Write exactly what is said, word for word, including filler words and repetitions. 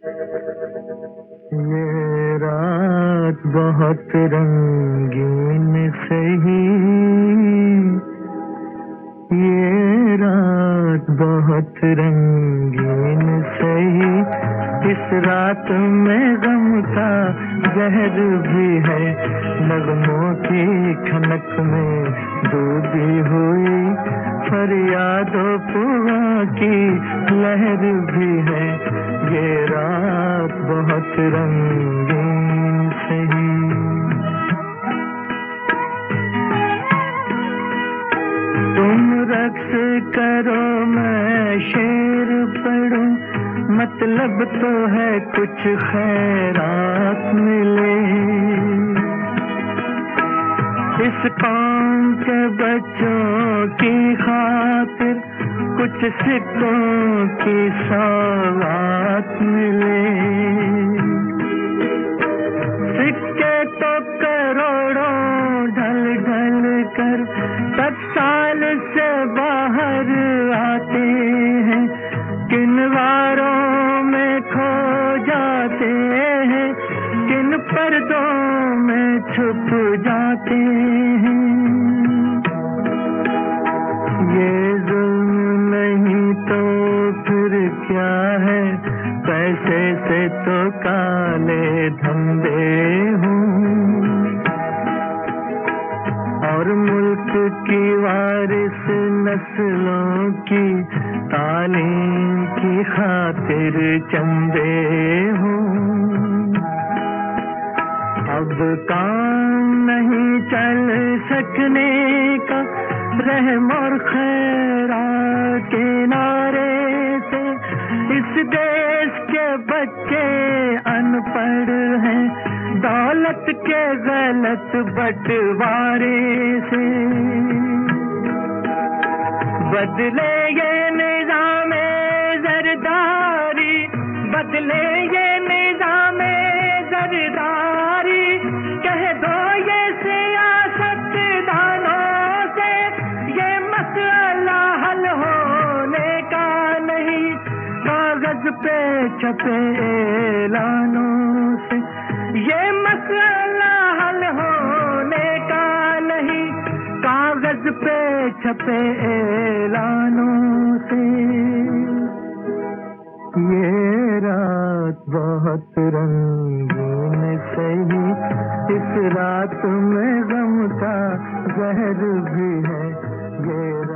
ये रात बहुत रंगीन सही, ये रात बहुत रंगीन सही, इस रात में गम का जहर भी है, नगमों की खनक में डूबी हुई फरियादों पुआ की लहर भी है, ये रात बहुत रंगीन सही। तुम रक्स करो मैं शेर पढ़ूं, मतलब तो है कुछ खैरात मिले, इस कौम के बच्चों की खातिर कुछ सिक्कों की सौगात मिले। सिक्के तो करोड़ों ढल ढल कर टकसाल से बाहर आते हैं, किन वारों में खो जाते हैं, किन पर्दों में छुप जाते हैं। ये जुल्म नहीं तो फिर क्या है, पैसे से तो काले धंधे हों, और मुल्क की वारिस नस्लों की तालीम की खातिर चंदे हों। अब काम नहीं चल सकने का रहम और खैरात के नारे से, इस देश के बच्चे अनपढ़ हैं दौलत के गलत बंटवारे से। बदले ये निज़ामे ज़रदारी, बदले ये निज़ामे ज़रदारी, कह दो ये सियासतदानों से, ये मसला हल होने का नहीं कागज पे छपे ऐलानों से, ये मसला हल होने का नहीं कागज पे छपे ऐलानों से। ये रात बहुत रंगीन सही, इस रात में गम का जहर भी है, ये